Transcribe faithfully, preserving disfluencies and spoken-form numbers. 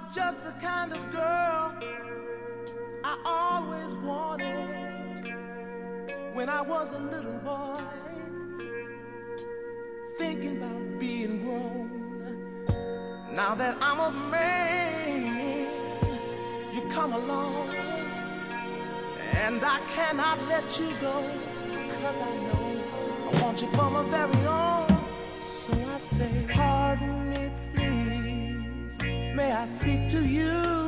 just the kind of girl I always wanted when I was a little boy, thinking about being grown. Now that I'm a man, you come along, and I cannot let you go, 'cause I know I want you for my very own. So I say, pardon me, please, may I speak to you?